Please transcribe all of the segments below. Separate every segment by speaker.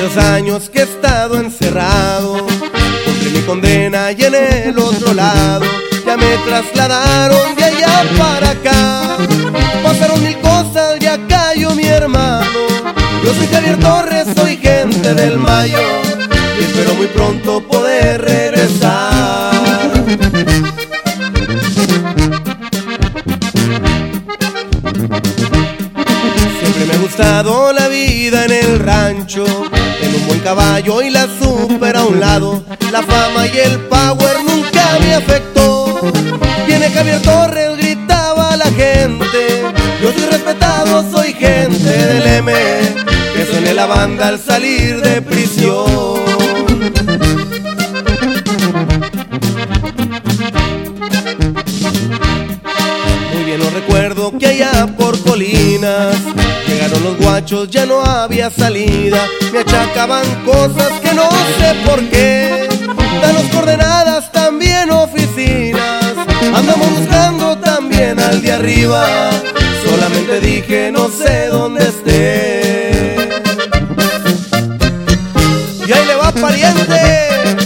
Speaker 1: 3 años que he estado encerrado, cumplí mi condena y en el otro lado ya me trasladaron de allá para acá. Pasaron 1000 cosas, ya cayó mi hermano. Yo soy Javier Torres, soy gente del Mayo y espero muy pronto poder regresar. Siempre me ha gustado la vida en el rancho, en un buen caballo y la super a un lado. La fama y el power nunca me afectó. Viene Javier Torres, gritaba la gente. Yo soy respetado, soy gente del M, que suene la banda al salir de prisión. Muy bien lo recuerdo que allá por Colinas llegaron los guachos, ya no había salida. Me achacaban cosas que no sé por qué. Danos coordenadas, también oficinas. Andamos buscando también al de arriba. Solamente dije no sé dónde esté. Y ahí le va, pariente,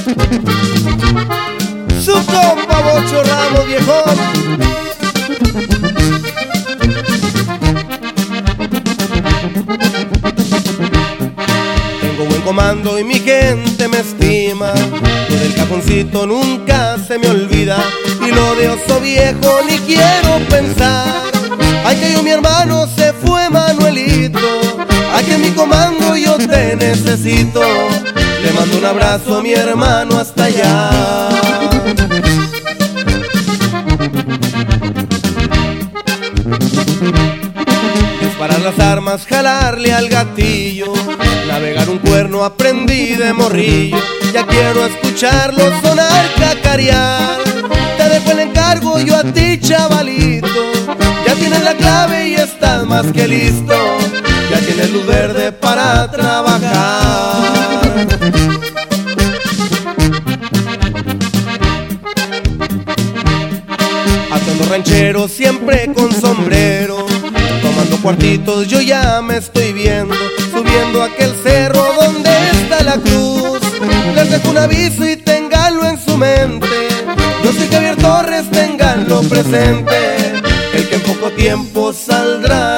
Speaker 1: su compa Bocho Ramos, viejón. Tengo buen comando y mi gente me estima. Lo del cajoncito nunca se me olvida, y lo de Oso Viejo ni quiero pensar. Ay, que yo, mi hermano, se fue Manuelito. Aquí en mi comando yo te necesito. Le mando un abrazo a mi hermano hasta allá. Disparar las armas, jalarle al gatillo, navegar un cuerno aprendí de morrillo. Ya quiero escucharlo sonar, cacarear. Te dejo el encargo yo a ti, chavalito. Ya tienes la clave y estás más que listo. Ya tienes luz verde para trabajar. Atuendo ranchero siempre con sombrero, tomando cuartitos yo ya me estoy viendo, subiendo aquel cerro donde está la cruz. Les dejo un aviso y ténganlo en su mente. Yo soy Javier Torres, ténganlo presente. El que en poco tiempo saldrá